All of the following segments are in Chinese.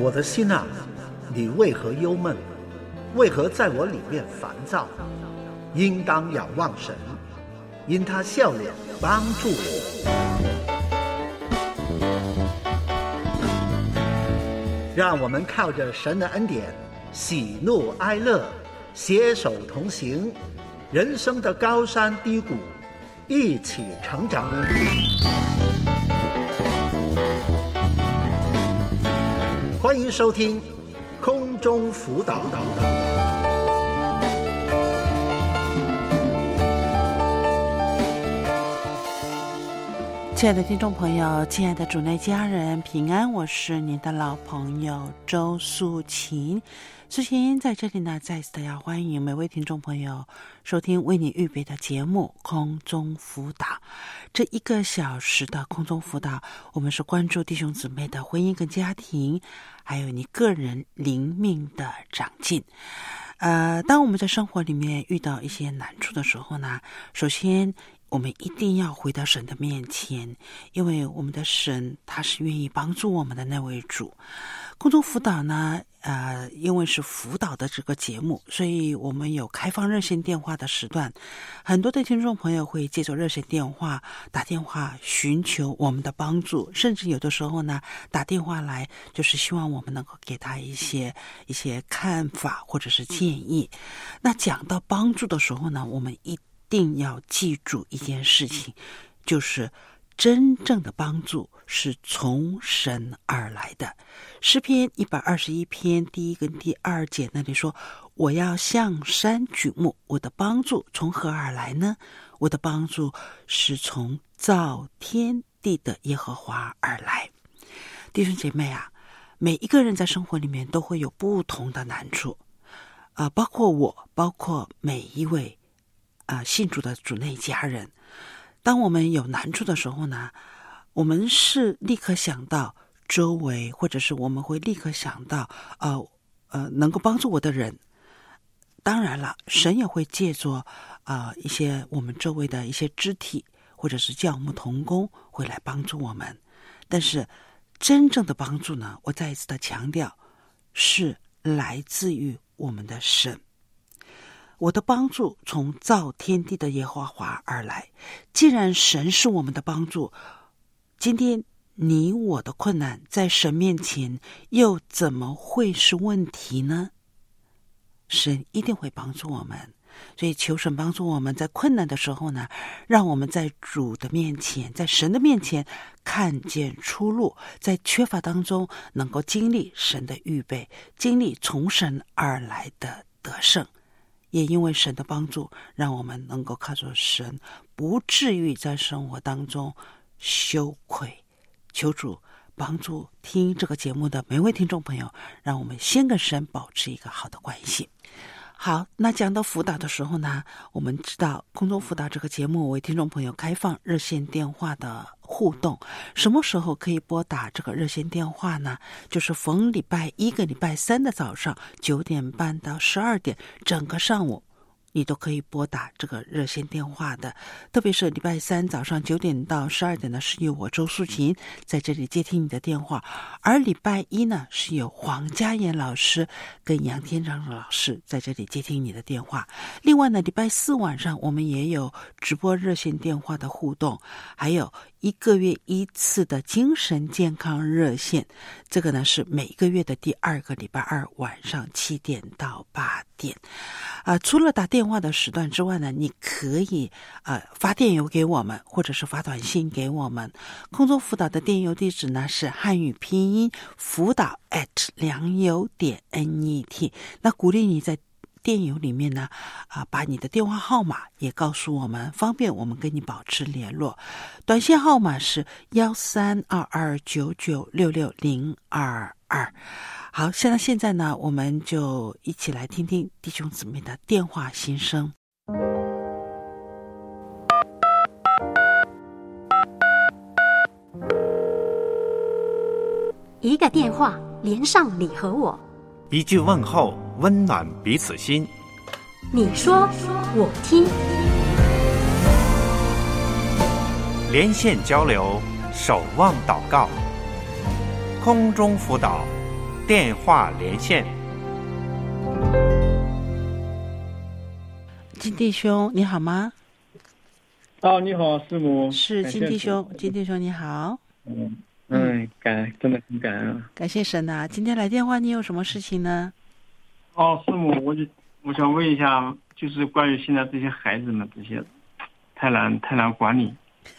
我的心啊，你为何忧闷？为何在我里面烦躁？应当仰望神，因他笑脸帮助我。让我们靠着神的恩典，喜怒哀乐，携手同行，人生的高山低谷，一起成长。欢迎收听空中辅导。 亲爱的听众朋友，亲爱的主内家人，平安，我是您的老朋友周素琴。素琴在这里呢，再次的要欢迎每位听众朋友收听为你预备的节目空中辅导。这1个小时的空中辅导，我们是关注弟兄姊妹的婚姻跟家庭，还有你个人灵命的长进。当我们在生活里面遇到一些难处的时候呢，首先我们一定要回到神的面前，因为我们的神他是愿意帮助我们的那位主。空中辅导呢，因为是辅导的这个节目，所以我们有开放热线电话的时段，很多的听众朋友会借助热线电话打电话寻求我们的帮助，甚至有的时候呢，打电话来就是希望我们能够给他一些看法或者是建议。那讲到帮助的时候呢，我们一定要记住一件事情，就是真正的帮助是从神而来的。诗篇121篇第1跟第2节那里说，我要向山举目，我的帮助从何而来呢？我的帮助是从造天地的耶和华而来。弟兄姐妹啊，每一个人在生活里面都会有不同的难处，包括我，包括每一位信主的主内家人。当我们有难处的时候呢，我们是立刻想到周围，或者是我们会立刻想到能够帮助我的人。当然了，神也会借助一些我们周围的一些肢体或者是教牧同工会来帮助我们。但是真正的帮助呢，我再一次的强调，是来自于我们的神。我的帮助从造天地的耶和华而来。既然神是我们的帮助，今天你我的困难在神面前又怎么会是问题呢？神一定会帮助我们，所以求神帮助我们在困难的时候呢，让我们在主的面前，在神的面前看见出路，在缺乏当中能够经历神的预备，经历从神而来的得胜。也因为神的帮助，让我们能够靠着神，不至于在生活当中羞愧。求主帮助听这个节目的每位听众朋友，让我们先跟神保持一个好的关系。好，那讲到辅导的时候呢，我们知道空中辅导这个节目为听众朋友开放热线电话的互动。什么时候可以拨打这个热线电话呢？就是逢礼拜1跟礼拜3的早上9点半到12点，整个上午你都可以拨打这个热线电话的。特别是礼拜3早上9点到12点呢，是由我周素琴在这里接听你的电话，而礼拜1呢，是由黄嘉妍老师跟杨天章老师在这里接听你的电话。另外呢，礼拜4晚上我们也有直播热线电话的互动，还有1个月1次的精神健康热线，这个呢是每个月的第2个礼拜2晚上7点到8点。除了打电话的时段之外呢，你可以发电邮给我们，或者是发短信给我们。空中辅导的电邮地址呢是汉语拼音辅导@良友.net。那鼓励你在电邮里面呢，把你的电话号码也告诉我们，方便我们跟你保持联络。短信号码是132299660222。好，现在呢，我们就一起来听听弟兄姊妹的电话心声。 一个电话连上你和我， 一句问候温暖彼此心。 你说我听， 连线交流，守望祷告，空中辅导， 电话连线。 金弟兄你好吗？ 你好，师母。 是金弟兄，金弟兄你好。 真的很感恩。 感谢神啊！今天来电话，你有什么事情呢？ 师母，我想问一下，就是关于现在这些孩子们，这些太难管理。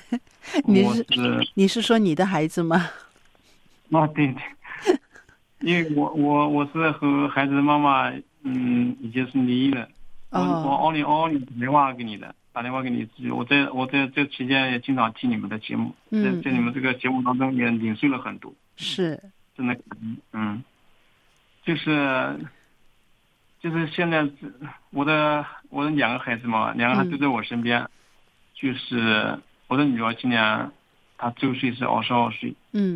你是说你的孩子吗？ 对，因为我是和孩子的妈妈，已经是离异了。我2022年打电话给你，我在这期间也经常听你们的节目，在你们这个节目当中也领受了很多， 是真的，就是现在我的两个孩子嘛，两个孩子都在我身边，就是我的女儿今年她周岁是22岁，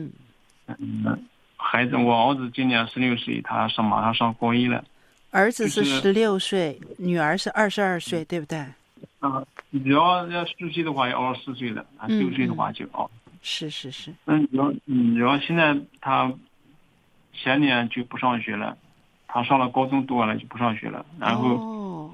孩子我儿子今年16岁，他马上上高一了。 儿子是16岁，女儿是22岁，对不对？ 只要10岁的话要24岁了，9岁的话就是。 主要现在他前年就不上学了，他上了高中读完了就不上学了，然后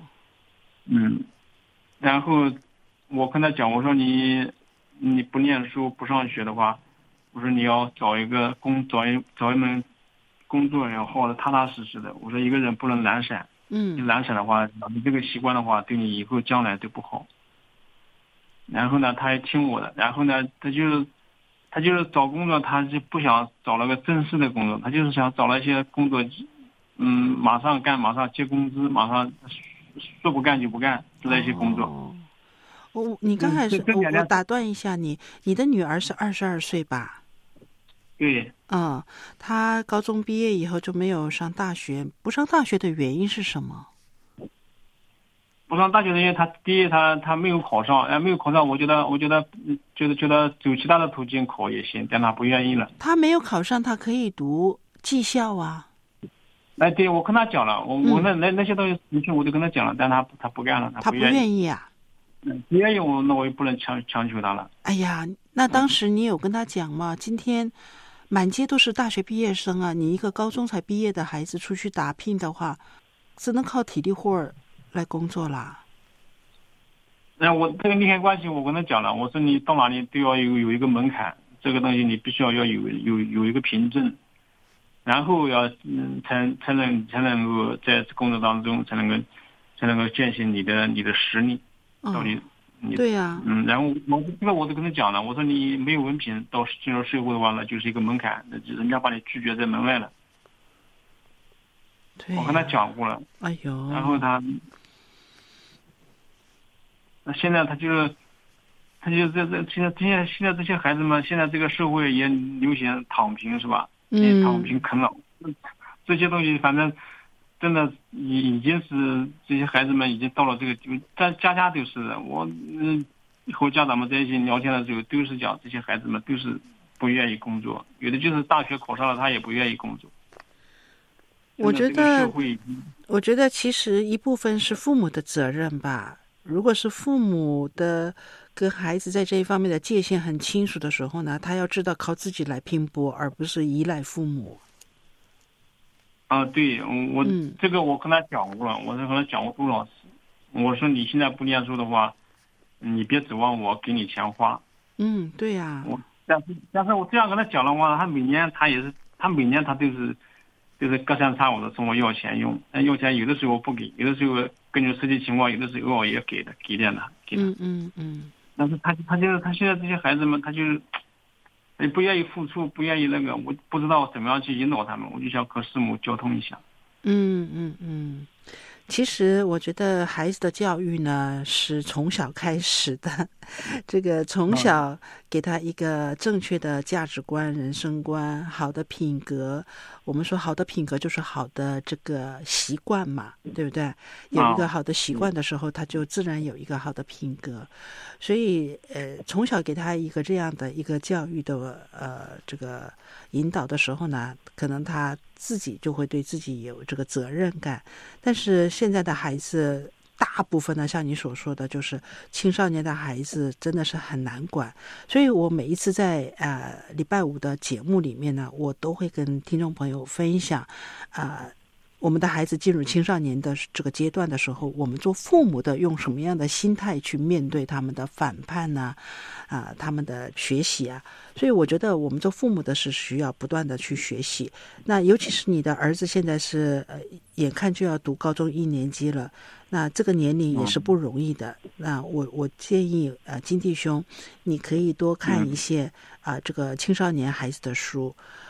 然后我跟他讲，我说你不念书不上学的话，我说你要找一门工作要好的踏踏实实的，我说一个人不能懒散，你懒散的话，你这个习惯的话对你以后将来都不好。然后呢他也听我的，然后呢他就是找工作，他就不想找了个正式的工作，他就是想找了一些工作马上干马上接工资，马上说不干就不干之类一些工作。 你刚才我打断一下你的女儿是22岁吧？ 对。 她高中毕业以后就没有上大学，不上大学的原因是什么？ 不上大学的原因，第一他没有考上，没有考上，我觉得走其他的途径考也行，但他不愿意了。 他没有考上，他可以读技校啊。 对，我跟他讲了，我那些东西我都跟他讲了，但他不干了， 他不愿意啊。 不愿意那我也不能强求他了。 哎呀，那当时你有跟他讲吗？今天满街都是大学毕业生啊，你一个高中才毕业的孩子出去打拼的话，只能靠体力活来工作啦。 我这个利害关系我跟他讲了，我说你到哪里都要有一个门槛，这个东西你必须要有一个凭证，然后要才能够在工作当中才能够践行你的实力。到底对呀。 然后我都跟他讲了，我说你没有文凭到进入社会的话呢，就是一个门槛，人家把你拒绝在门外了。 对， 我跟他讲过了。 哎呦。 然后现在他就现在这些孩子们，现在这个社会也流行躺平，是吧？躺平啃老，这些东西反正真的已经是这些孩子们已经到了这个地步，但家都是的。我和家长们在一起聊天的时候，都是讲这些孩子们都是不愿意工作，有的就是大学考上了，他也不愿意工作。 我觉得其实一部分是父母的责任吧。如果是父母的跟孩子在这一方面的界限很清楚的时候呢，他要知道靠自己来拼搏，而不是依赖父母。 对，这个我跟他讲过了，我是跟他讲过多少次。我说你现在不念书的话，你别指望我给你钱花。 对呀。 但是我这样跟他讲的话，他每年他都是隔三差五的从我要钱用，要钱有的时候不给，有的时候根据实际情况，有的时候也给点的，给他。但是他现在这些孩子们，他就是不愿意付出，不愿意那个，我不知道怎么样去引导他们，我就想和师母交通一下。 其实我觉得孩子的教育呢是从小开始的，这个从小给他一个正确的价值观、人生观、好的品格。我们说好的品格就是好的这个习惯嘛，对不对？有一个好的习惯的时候，他就自然有一个好的品格。所以从小给他一个这样的一个教育的这个引导的时候呢，可能他自己就会对自己有这个责任感。但是现在的孩子大部分呢，像你所说的，就是青少年的孩子真的是很难管。所以我每一次在礼拜五的节目里面呢，我都会跟听众朋友分享我们的孩子进入青少年的这个阶段的时候，我们做父母的用什么样的心态去面对他们的反叛呢？他们的学习啊，所以我觉得我们做父母的是需要不断的去学习。那尤其是你的儿子现在是眼看就要读高中1年级了，那这个年龄也是不容易的。那我建议金弟兄，你可以多看一些这个青少年孩子的书，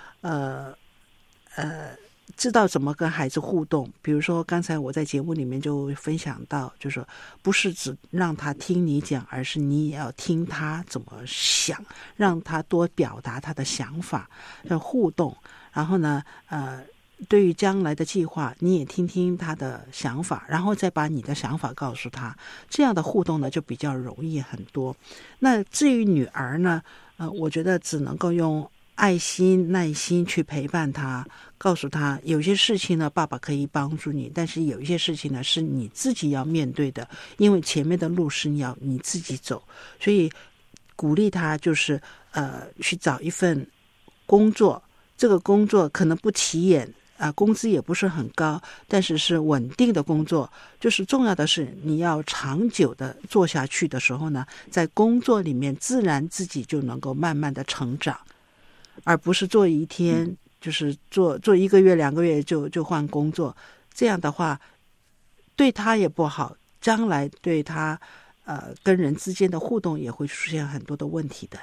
知道怎么跟孩子互动。比如说刚才我在节目里面就分享到，就是说不是只让他听你讲，而是你也要听他怎么想，让他多表达他的想法，要互动。然后呢对于将来的计划你也听听他的想法，然后再把你的想法告诉他，这样的互动呢就比较容易很多。那至于女儿呢我觉得只能够用爱心耐心去陪伴他，告诉他有些事情呢爸爸可以帮助你，但是有一些事情呢是你自己要面对的，因为前面的路是你自己走。所以鼓励他就是去找一份工作，这个工作可能不起眼工资也不是很高，但是是稳定的工作。就是重要的是你要长久的做下去的时候呢，在工作里面自然自己就能够慢慢的成长，而不是做一天就是做1个月2个月就换工作。这样的话对他也不好，将来对他跟人之间的互动也会出现很多的问题的。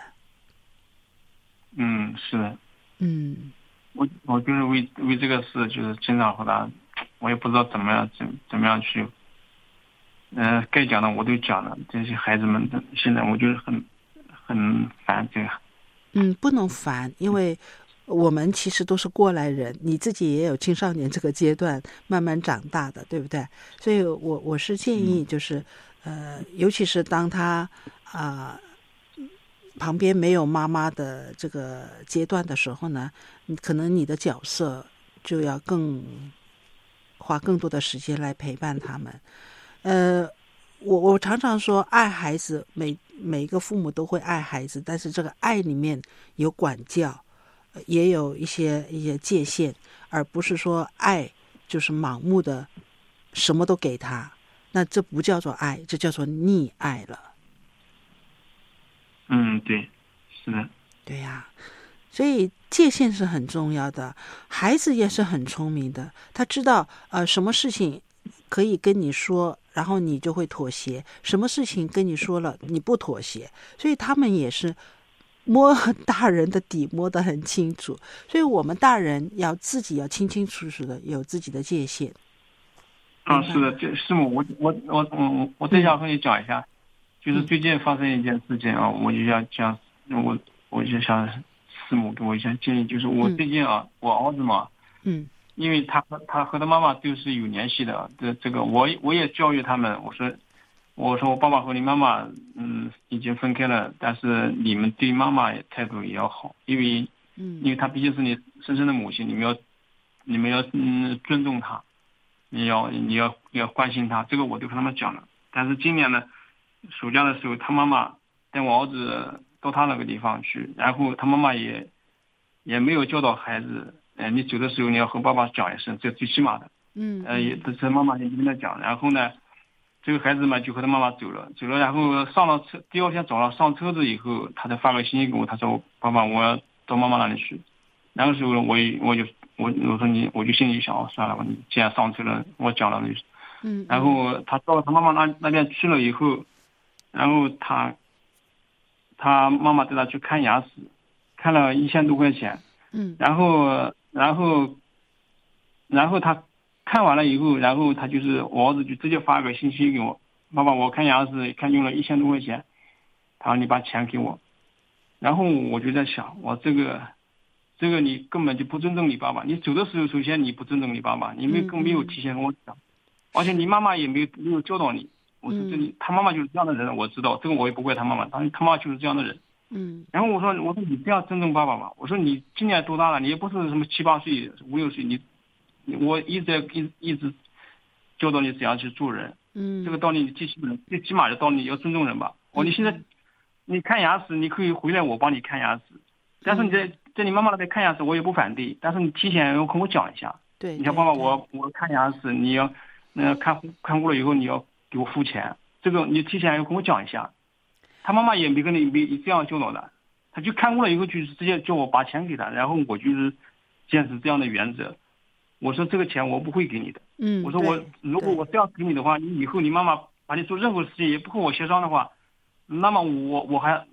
是的。我就是为这个事就是经常和他，我也不知道怎么样去该讲的我都讲了。这些孩子们的现在我就是很烦这个。 不能烦，因为我们其实都是过来人，你自己也有青少年这个阶段慢慢长大的，对不对？所以我是建议就是尤其是当他旁边没有妈妈的这个阶段的时候呢，可能你的角色就要花更多的时间来陪伴他们。我常常说爱孩子，每一个父母都会爱孩子，但是这个爱里面有管教，也有一些界限，而不是说爱就是盲目的什么都给他，那这不叫做爱，这叫做溺爱了。 对，是的。 对呀，所以界限是很重要的。孩子也是很聪明的，他知道什么事情可以跟你说，然后你就会妥协，什么事情跟你说了你不妥协，所以他们也是摸大人的底摸得很清楚。所以我们大人自己要清清楚楚的有自己的界限。 是的，这师母，我再想和你讲一下，就是最近发生一件事情我就想讲，我就想师母给我一些建议，就是我最近我儿子嘛，因为他和他妈妈都是有联系的，这个我也教育他们，我说我爸爸和你妈妈已经分开了，但是你们对妈妈态度也要好，因为她毕竟是你深深的母亲，你们要尊重她，你要关心她，这个我都跟他们讲了。但是今年呢，暑假的时候，他妈妈带我儿子到他那个地方去，然后他妈妈也没有教导孩子，你走的时候你要和爸爸讲一声，这最起码的。这是妈妈也跟他讲。然后呢，这个孩子嘛就和他妈妈走了，然后上了车，第二天早上上车子以后，他才发个信息给我，他说爸爸我要到妈妈那里去。那个时候我说我就心里想算了吧，你既然上车了，我讲了就。然后他到他妈妈那边去了以后，然后他妈妈带他去看牙齿，看了1000多块钱。然后他看完了以后，然后他就是我儿子就直接发个信息给我，爸爸我看牙齿看用了1000多块钱，他说你把钱给我。然后我就在想，我这个你根本就不尊重你爸爸，你走的时候首先你不尊重你爸爸，你更没有提前跟我讲，而且你妈妈也没有教导你。我说他妈妈就是这样的人，我知道这个，我也不怪他妈妈，他妈妈就是这样的人。然后我说你这样尊重爸爸吧，我说你今年多大了，你也不是什么7、8岁5、6岁，我一直教导你怎样去做人， 这个道理最起码的道理要尊重人吧。你现在你看牙齿，你可以回来我帮你看牙齿，但是你在你妈妈那边看牙齿我也不反对，但是你提前要跟我讲一下。 对， 你看爸爸，我看牙齿，你要看过了以后你要给我付钱，这个你提前要跟我讲一下。他妈妈也没这样教导的，他就看过了以后就是直接叫我把钱给他，然后我就是坚持这样的原则。我说这个钱我不会给你的。我说如果我这样给你的话，你以后你妈妈把你做任何事情也不跟我协商的话，那么我还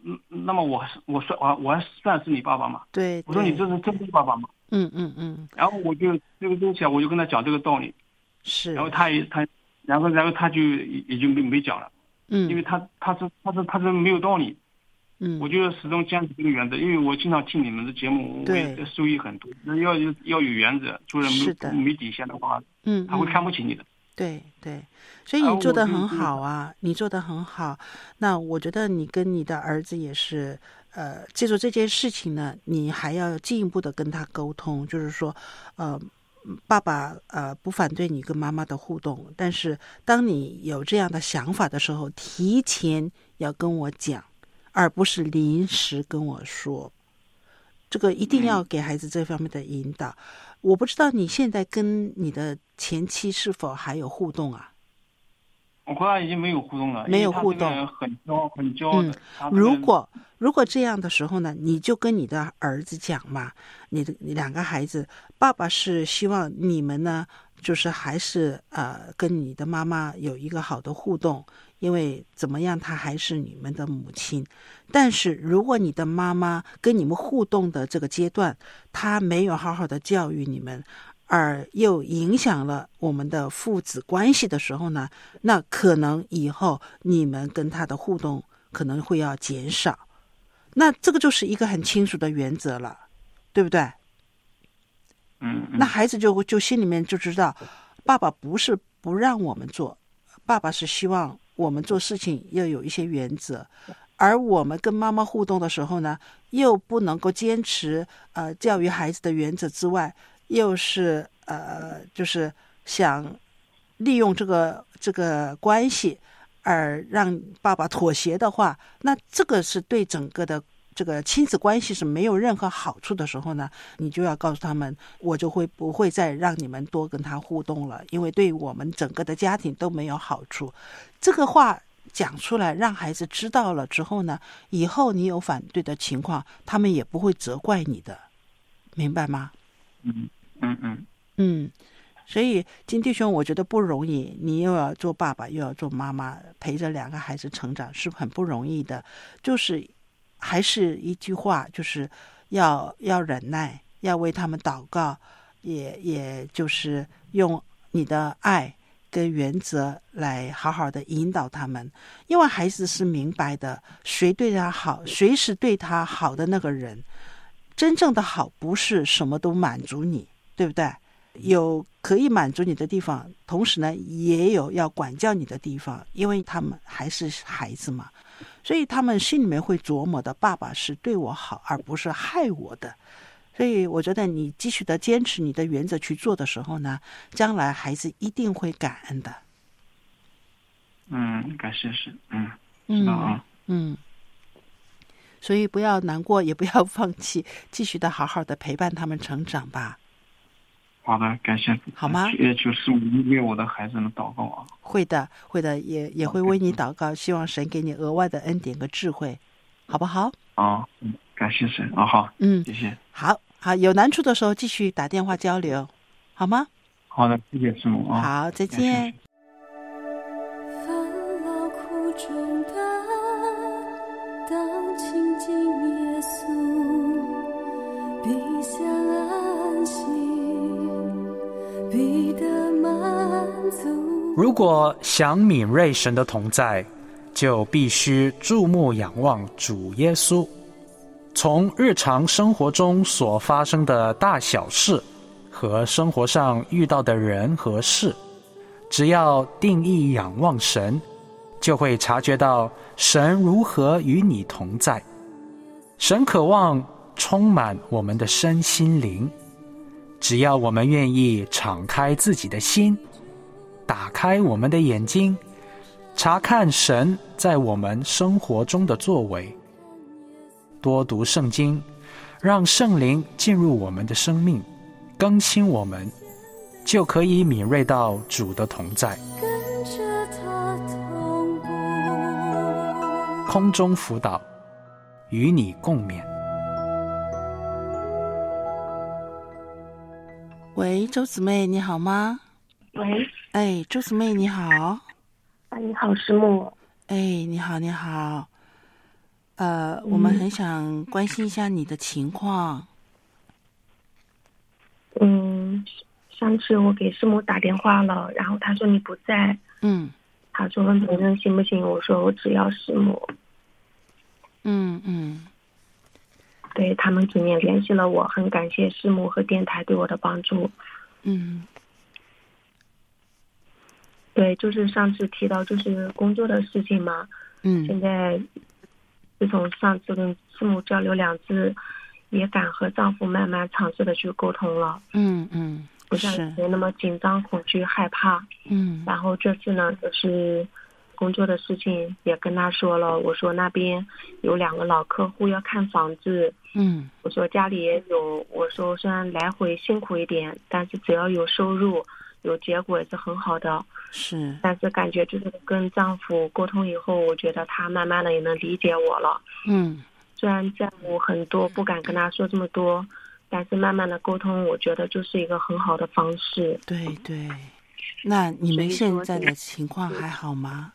算是你爸爸吗？ 对， 我说你这是真的爸爸吗？然后我就这个东西我就跟他讲这个道理， 是， 然后他就也就没讲了，因为他是没有道理，我就始终坚持这个原则，因为我经常听你们的节目，我也受益很多。要有原则，做人没底线的话，他会看不起你的。 对对，所以你做得很好啊，你做得很好。那我觉得你跟你的儿子也是，借助这件事情呢，你还要进一步的跟他沟通，就是说，爸爸不反对你跟妈妈的互动，但是当你有这样的想法的时候，提前要跟我讲，而不是临时跟我说。这个一定要给孩子这方面的引导。我不知道你现在跟你的前妻是否还有互动啊？ 我和他已经没有互动了， 没有互动， 很骄的。 如果这样的时候呢，你就跟你的儿子讲嘛，你两个孩子，爸爸是希望你们呢，就是还是跟你的妈妈有一个好的互动，因为怎么样，她还是你们的母亲。但是如果你的妈妈跟你们互动的这个阶段，她没有好好的教育你们，而又影响了我们的父子关系的时候呢，那可能以后你们跟她的互动可能会要减少。那这个就是一个很清楚的原则了，对不对？那孩子就心里面就知道，爸爸不是不让我们做，爸爸是希望我们做事情要有一些原则，而我们跟妈妈互动的时候呢，又不能够坚持教育孩子的原则之外，又是就是想利用这个关系而让爸爸妥协的话，那这个是对整个的这个亲子关系是没有任何好处的时候呢，你就要告诉他们，我就不会再让你们多跟他互动了，因为对我们整个的家庭都没有好处。这个话讲出来，让孩子知道了之后呢，以后你有反对的情况，他们也不会责怪你的，明白吗？所以金弟兄，我觉得不容易，你又要做爸爸又要做妈妈，陪着两个孩子成长是很不容易的。就是还是一句话，就是要忍耐，要为他们祷告，也就是用你的爱跟原则来好好的引导他们。因为孩子是明白的，谁对他好，谁是对他好的那个人。真正的好不是什么都满足你，对不对？有可以满足你的地方，同时呢也有要管教你的地方，因为他们还是孩子嘛，所以他们心里面会琢磨的，爸爸是对我好而不是害我的。所以我觉得你继续的坚持你的原则去做的时候呢，将来孩子一定会感恩的。 感谢是知道啊。 所以不要难过，也不要放弃，继续的好好的陪伴他们成长吧。 好的，感谢。 好吗？ 也就是为我的孩子们祷告啊。 会的，也会为你祷告，希望神给你额外的恩典和智慧，好不好？ 感谢神啊，好，谢谢。 好，有难处的时候继续打电话交流，好吗？ 好的，谢谢师母啊。 好，再见。 烦恼苦中担，当亲近耶稣，必享安息，必得满足。 如果想敏锐神的同在，就必须注目仰望主耶稣。从日常生活中所发生的大小事和生活上遇到的人和事，只要定义仰望神，就会察觉到神如何与你同在。神渴望充满我们的身心灵，只要我们愿意敞开自己的心，打开我们的眼睛， 查看神在我们生活中的作为，多读圣经，让圣灵进入我们的生命，更新我们，就可以敏锐到主的同在。 跟着他同步。 空中辅导，与你共勉。 喂，周姊妹你好吗？ 喂， 哎，周姊妹你好。 你好，师母。 哎，你好，你好。我们很想关心一下你的情况。 上次我给师母打电话了，然后他说你不在。他说反正行不行？我说我只要师母。对，他们今年联系了我，很感谢师母和电台对我的帮助。对，就是上次提到就是工作的事情嘛。现在自从上次跟师母交流2次，也敢和丈夫慢慢尝试的去沟通了。不像以前那么紧张、恐惧、害怕。然后这次呢，就是工作的事情也跟他说了，我说那边有2个老客户要看房子。我说家里也有，我说虽然来回辛苦一点，但是只要有收入有结果也是很好的。但是感觉就是跟丈夫沟通以后，我觉得他慢慢的也能理解我了。虽然债务很多，不敢跟他说这么多，但是慢慢的沟通，我觉得就是一个很好的方式。 对对，那你们现在的情况还好吗？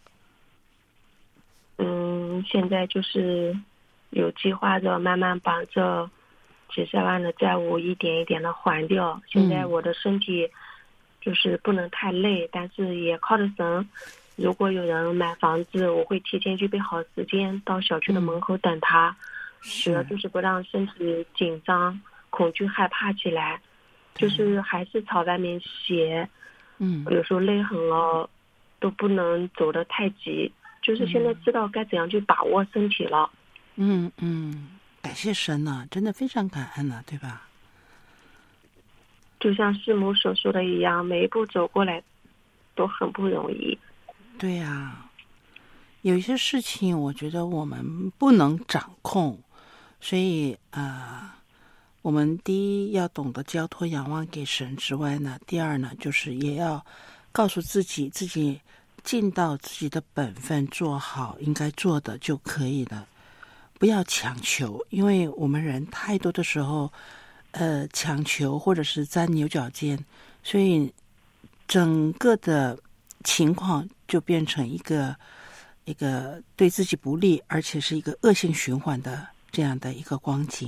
现在就是有计划着慢慢把这几十万的债务一点一点的还掉。现在我的身体就是不能太累，但是也靠着神。如果有人买房子，我会提前预备好时间到小区的门口等他。主要就是不让身体紧张、恐惧、害怕起来，就是还是朝外面斜。有时候累狠了，都不能走得太急。就是现在知道该怎样去把握身体了。 感谢神呢，真的非常感恩呢，对吧？ 就像师母所说的一样，每一步走过来都很不容易。 对呀，有一些事情我觉得我们不能掌控，所以我们第一要懂得交托仰望给神之外呢，第二呢就是也要告诉自己尽到自己的本分，做好应该做的就可以了，不要强求。因为我们人太多的时候强求或者是钻牛角尖，所以整个的情况就变成一个对自己不利，而且是一个恶性循环的这样的一个光景。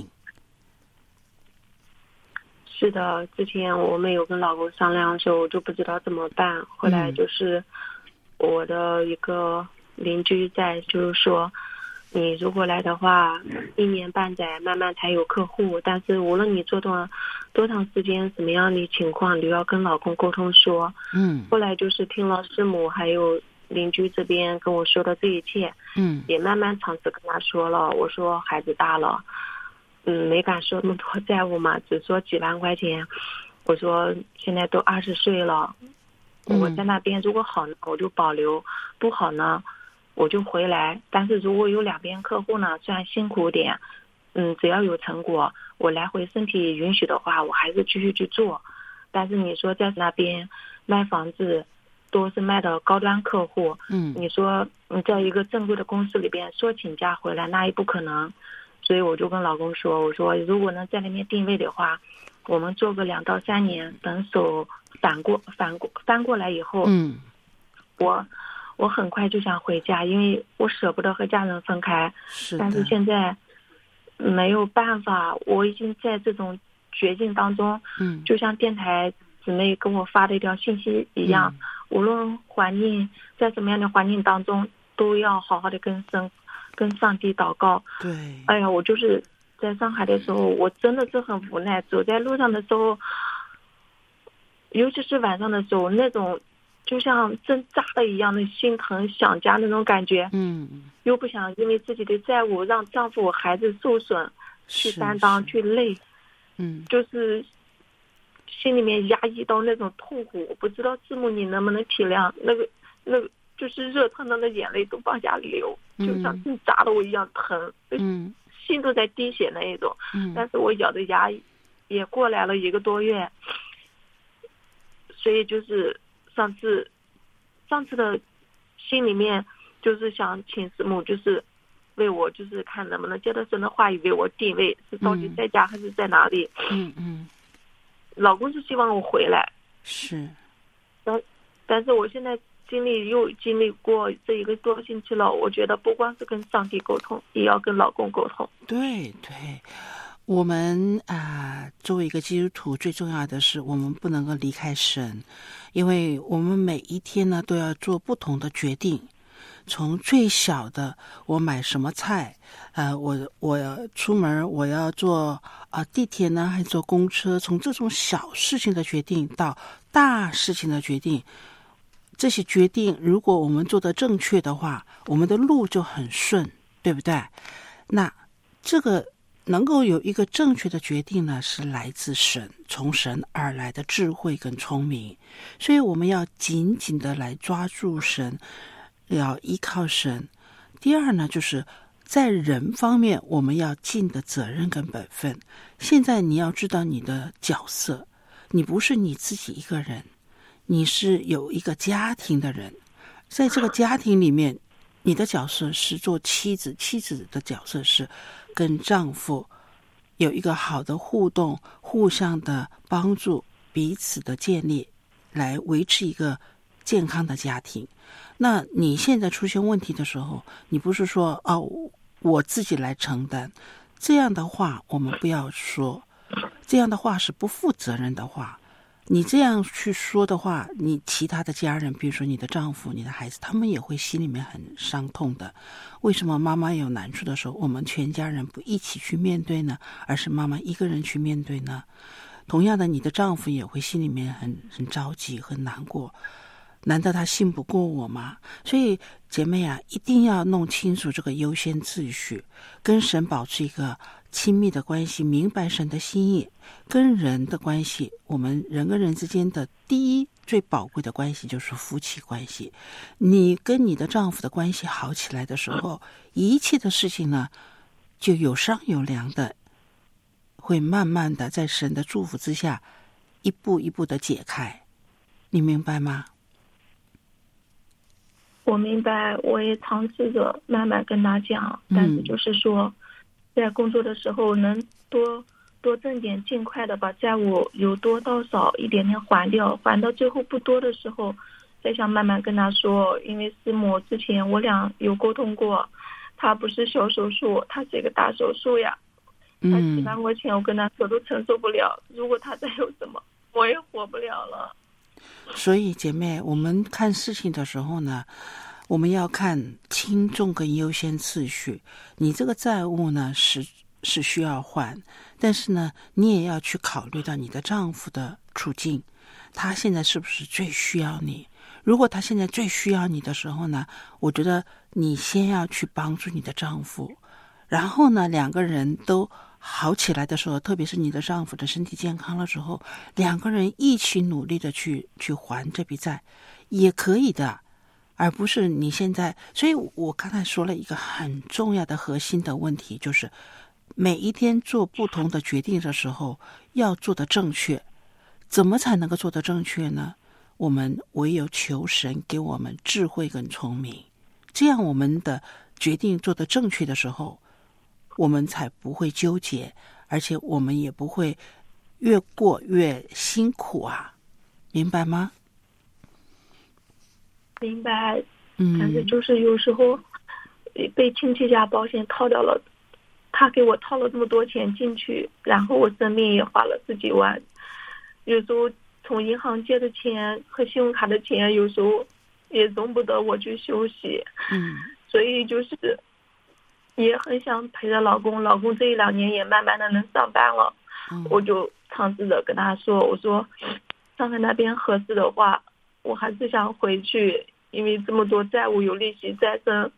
是的，之前我们有跟老公商量的时候，我就不知道怎么办。后来就是我的一个邻居在，就是说你如果来的话，1年半载慢慢才有客户，但是无论你做多长时间，什么样的情况，你都要跟老公沟通说。后来就是听了师母还有邻居这边跟我说的这一切，也慢慢尝试跟他说了。我说孩子大了，没敢说那么多债务嘛，只说几万块钱。我说现在都20岁了，我在那边如果好呢我就保留，不好呢我就回来。但是如果有2边客户呢，虽然辛苦点，只要有成果，我来回身体允许的话，我还是继续去做。但是你说在那边卖房子都是卖的高端客户，你说你在一个正规的公司里边说请假回来，那也不可能。所以我就跟老公说，我说如果能在那边定位的话，我们做个2到3年，等手翻过来以后，我很快就想回家，因为我舍不得和家人分开。但是现在没有办法，我已经在这种绝境当中。就像电台姊妹跟我发的一条信息一样，无论环境在什么样的环境当中，都要好好的跟上帝祷告。 对， 哎呀，我就是在上海的时候，我真的是很无奈。走在路上的时候，尤其是晚上的时候，那种就像针扎的一样的心疼想家那种感觉。又不想因为自己的债务让丈夫孩子受损，去担当去累。就是心里面压抑到那种痛苦。我不知道师母你能不能体谅那就是热腾腾的眼泪都往下流，就像针扎的我一样疼，心都在滴血那一种。但是我咬的牙也过来了1个多月，所以就是上次的心里面就是想请师母，就是为我就是看能不能借着神的话语为我定位，是到底在家还是在哪里。老公是希望我回来， 是， 但是我现在经历过这1个多星期了，我觉得不光是跟上帝沟通，也要跟老公沟通。 对，我们作为一个基督徒，最重要的是我们不能够离开神，因为我们每一天呢都要做不同的决定。从最小的我买什么菜，我要出门我要坐地铁呢还是坐公车，从这种小事情的决定到大事情的决定，这些决定如果我们做得正确的话，我们的路就很顺，对不对？那这个能够有一个正确的决定呢，是来自神，从神而来的智慧跟聪明，所以我们要紧紧的来抓住神，要依靠神。第二呢，就是在人方面我们要尽的责任跟本分。现在你要知道你的角色，你不是你自己一个人，你是有一个家庭的人，在这个家庭里面，你的角色是做妻子，妻子的角色是跟丈夫有一个好的互动，互相的帮助，彼此的建立，来维持一个健康的家庭。那你现在出现问题的时候，你不是说我自己来承担，这样的话我们不要说，这样的话是不负责任的话。你这样去说的话，你其他的家人，比如说你的丈夫、你的孩子，他们也会心里面很伤痛的。为什么妈妈有难处的时候，我们全家人不一起去面对呢？而是妈妈一个人去面对呢？同样的，你的丈夫也会心里面很着急、很难过。难道他信不过我吗？所以姐妹啊，一定要弄清楚这个优先次序，跟神保持一个亲密的关系，明白神的心意。跟人的关系，我们人跟人之间的第一最宝贵的关系就是夫妻关系。你跟你的丈夫的关系好起来的时候，一切的事情呢就有商有量的，会慢慢的在神的祝福之下一步一步的解开。你明白吗？ 我明白，我也尝试着慢慢跟他讲，但是就是说在工作的时候能多挣点，尽快的把债务由多到少一点点还掉，还到最后不多的时候再想慢慢跟他说。因为师母之前我俩有沟通过，他不是小手术，他是一个大手术呀，他7万块钱我跟他说都承受不了，如果他再有什么我也活不了了。 所以姐妹，我们看事情的时候呢，我们要看轻重跟优先次序。你这个债务呢是需要还，但是呢你也要去考虑到你的丈夫的处境，他现在是不是最需要你。如果他现在最需要你的时候呢，我觉得你先要去帮助你的丈夫，然后呢两个人都好起来的时候，特别是你的丈夫的身体健康了之后，两个人一起努力的去还这笔债也可以的，而不是你现在。所以我刚才说了一个很重要的核心的问题，就是每一天做不同的决定的时候要做得正确。怎么才能够做得正确呢？我们唯有求神给我们智慧跟聪明，这样我们的决定做得正确的时候，我们才不会纠结，而且我们也不会越过越辛苦啊，明白吗？ 明白。但是就是有时候被亲戚家保险套掉了，他给我套了这么多钱进去，然后我生病也花了10几万，有时候从银行借的钱和信用卡的钱有时候也容不得我去休息。所以就是也很想陪着老公，老公这1-2年也慢慢的能上班了。我就尝试着跟他说，我说上海那边合适的话我还是想回去，因为这么多债务有利息在身，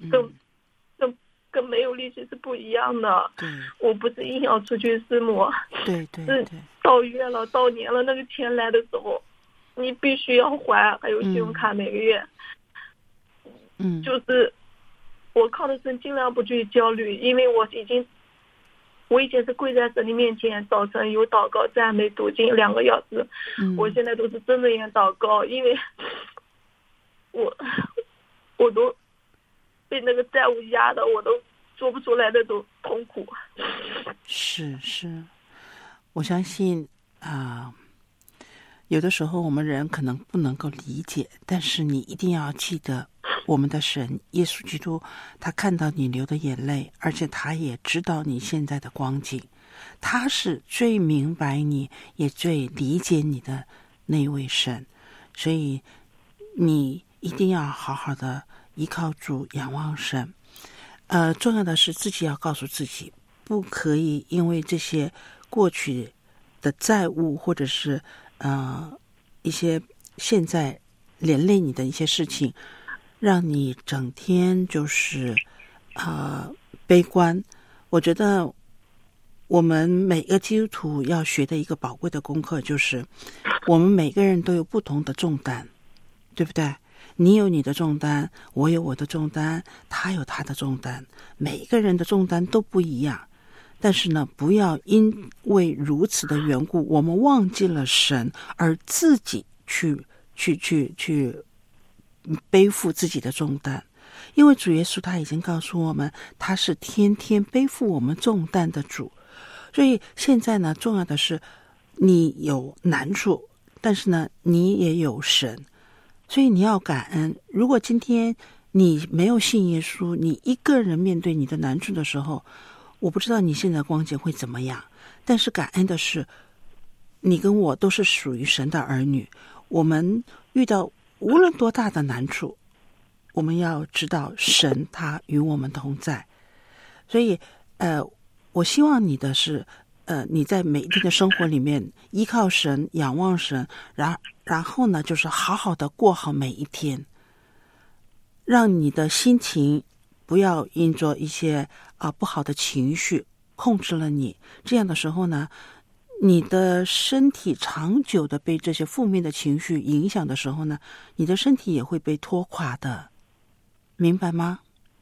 跟没有利息是不一样的。我不是硬要出去师母，是到月了到年了，那个钱来的时候你必须要还，还有信用卡每个月就是我靠的神尽量不去焦虑，因为我以前是跪在神的面前，早晨有祷告赞美读经2个小时，我现在都是睁着眼祷告，因为我都被那个债务压的，我都说不出来那种痛苦。 是，我相信有的时候我们人可能不能够理解，但是你一定要记得，我们的神耶稣基督，他看到你流的眼泪，而且他也知道你现在的光景，他是最明白你也最理解你的那位神，所以你一定要好好的依靠主，仰望神。重要的是自己要告诉自己，不可以因为这些过去的债务或者是一些现在连累你的一些事情，让你整天就是悲观。我觉得我们每个基督徒要学的一个宝贵的功课，就是我们每个人都有不同的重担，对不对？你有你的重担，我有我的重担，他有他的重担，每个人的重担都不一样。但是呢，不要因为如此的缘故，我们忘记了神，而自己去背负自己的重担。因为主耶稣他已经告诉我们，他是天天背负我们重担的主。所以现在呢，重要的是你有难处，但是呢，你也有神，所以你要感恩。如果今天你没有信耶稣，你一个人面对你的难处的时候，我不知道你现在光景会怎么样，但是感恩的是，你跟我都是属于神的儿女，我们遇到无论多大的难处，我们要知道神他与我们同在。所以我希望你的是你在每一天的生活里面依靠神，仰望神，然后呢，就是好好的过好每一天，让你的心情不要因着一些不好的情绪控制了你。这样的时候呢，你的身体长久的被这些负面的情绪影响的时候呢，你的身体也会被拖垮的，明白吗？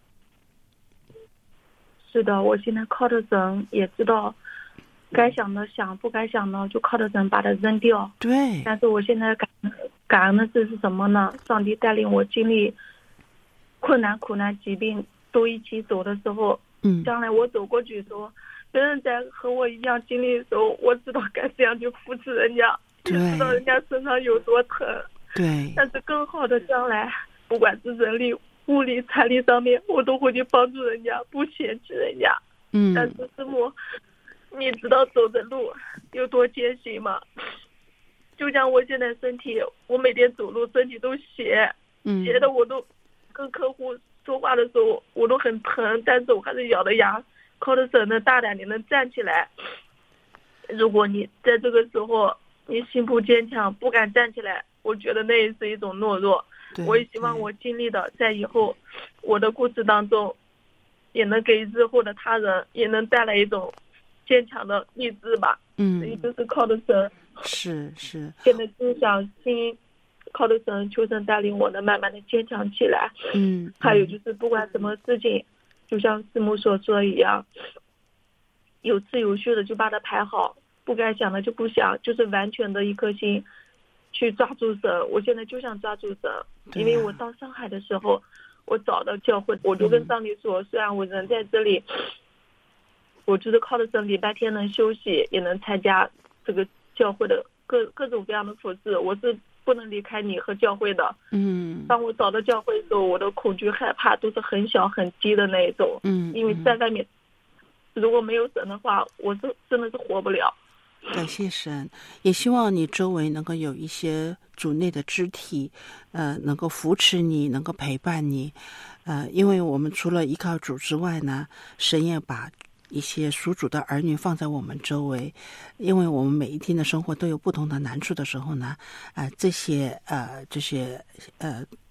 是的，我现在靠着神，也知道该想的想，不该想的就靠着神把它扔掉。 对。 但是我现在感恩的事是什么呢？上帝带领我经历困难、苦难、疾病都一起走的时候，将来我走过去的时候，别人在和我一样经历的时候，我知道该这样去扶持人家，也知道人家身上有多疼。对。但是更好的将来，不管是人力、物力、财力上面，我都会去帮助人家，不嫌弃人家。但是师母，你知道走的路有多艰辛吗？就像我现在身体，我每天走路身体都斜的，我都跟客户说话的时候我都很疼，但是我还是咬着牙靠着神的大胆，你能站起来。如果你在这个时候你心不坚强，不敢站起来，我觉得那也是一种懦弱。我也希望我经历的在以后我的故事当中，也能给日后的他人也能带来一种坚强的励志吧。所以就是靠着神。是。现在就想心靠着神，求神带领我能慢慢的坚强起来。还有就是不管什么事情，就像师母所说的一样，有次有序的就把它排好，不该想的就不想，就是完全的一颗心去抓住神。我现在就想抓住神，因为我到上海的时候，我找到教会，我就跟上帝说，虽然我人在这里，我就是靠着神礼拜天能休息，也能参加这个教会的各种各样的服事，我是不能离开你和教会的。当我找到教会的时候，我的恐惧害怕都是很小很低的那一种。因为在外面如果没有神的话，我是真的是活不了。感谢神，也希望你周围能够有一些主内的肢体，能够扶持你，能够陪伴你。因为我们除了依靠主之外呢，神也把一些属主的儿女放在我们周围，因为我们每一天的生活都有不同的难处的时候呢，这些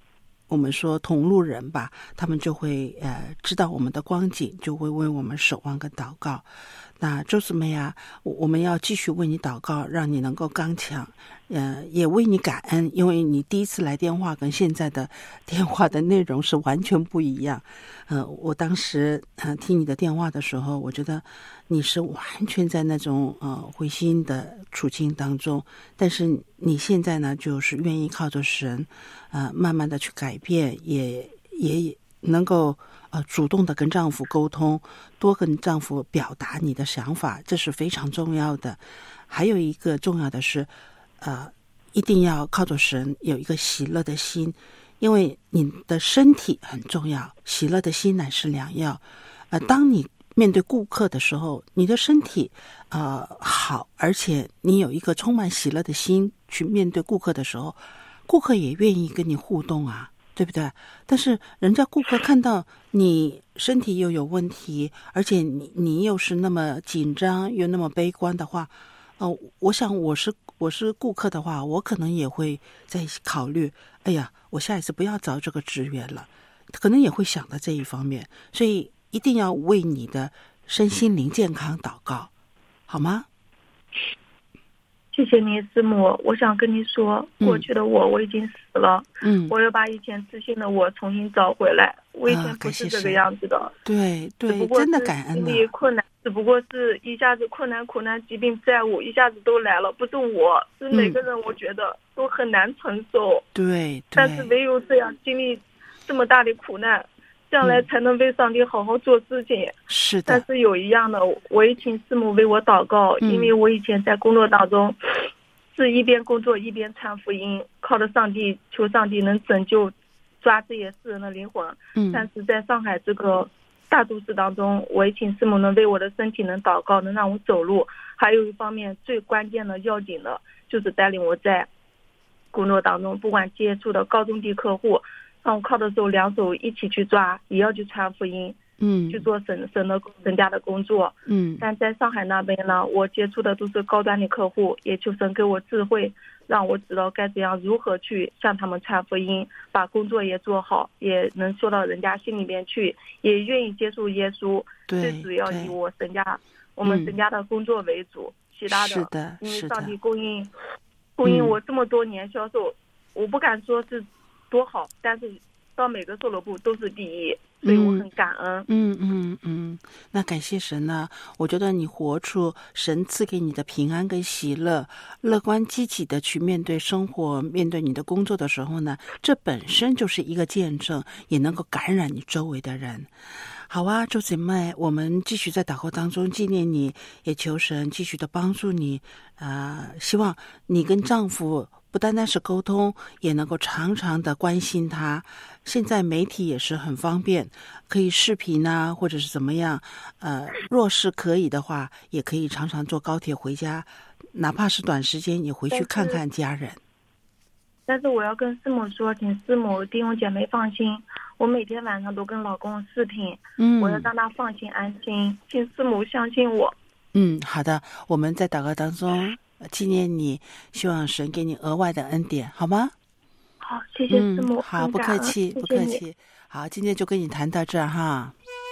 我们说同路人吧，他们就会知道我们的光景，就会为我们守望跟祷告。那周姊妹啊，我们要继续为你祷告，让你能够刚强，也为你感恩，因为你第一次来电话跟现在的电话的内容是完全不一样。我当时听你的电话的时候，我觉得你是完全在那种灰心的处境当中，但是你现在呢，就是愿意靠着神，慢慢的去改变，也能够主动的跟丈夫沟通，多跟丈夫表达你的想法，这是非常重要的。还有一个重要的是，一定要靠着神，有一个喜乐的心，因为你的身体很重要，喜乐的心乃是良药。当你面对顾客的时候，你的身体好，而且你有一个充满喜乐的心去面对顾客的时候，顾客也愿意跟你互动啊，对不对？但是人家顾客看到你身体又有问题，而且你又是那么紧张又那么悲观的话，我想我是顾客的话，我可能也会在考虑，哎呀，我下一次不要找这个职员了，可能也会想到这一方面。所以一定要为你的身心灵健康祷告，好吗？ 谢谢你，师母。我想跟你说，过去的我已经死了，我要把以前自信的我重新找回来。我以前不是这个样子的， 对对， 真的感恩。 经历困难，只不过是一下子困难、苦难、疾病、债务一下子都来了，不是我，是每个人，我觉得都很难承受。 对， 但是唯有这样经历这么大的苦难，将来才能为上帝好好做事情。 是的。 但是有一样的，我也请师母为我祷告，因为我以前在工作当中是一边工作一边传福音，靠着上帝，求上帝能拯救抓这些世人的灵魂。但是在上海这个大都市当中，我也请师母能为我的身体能祷告，能让我走路。还有一方面最关键的要紧的就是带领我在工作当中，不管接触的高中低客户，让我靠的时候两手一起去抓，也要去传福音，去做神家的工作。但在上海那边呢，我接触的都是高端的客户，也求神给我智慧，让我知道该怎样如何去向他们传福音，把工作也做好，也能说到人家心里边去，也愿意接受耶稣。最主要以我们神家的工作为主，其他的因为上帝供应我这么多年销售，我不敢说是多好，但是到每个售楼部都是第一，所以我很感恩。 那感谢神呢，我觉得你活出神赐给你的平安跟喜乐，乐观积极的去面对生活，面对你的工作的时候呢，这本身就是一个见证，也能够感染你周围的人。好啊，周姐妹，我们继续在祷告当中纪念你，也求神继续的帮助你。希望你跟丈夫不单单是沟通，也能够常常的关心他。现在媒体也是很方便，可以视频啊，或者是怎么样。若是可以的话，也可以常常坐高铁回家，哪怕是短时间也回去看看家人。 但是我要跟师母说，请师母弟兄姐妹放心，我每天晚上都跟老公视频，我要让他放心安心，请师母相信我。 好的，我们在祷告当中纪念你，希望神给你额外的恩典，好吗？ 好，谢谢师母。 好，不客气，不客气。好，今天就跟你谈到这儿哈。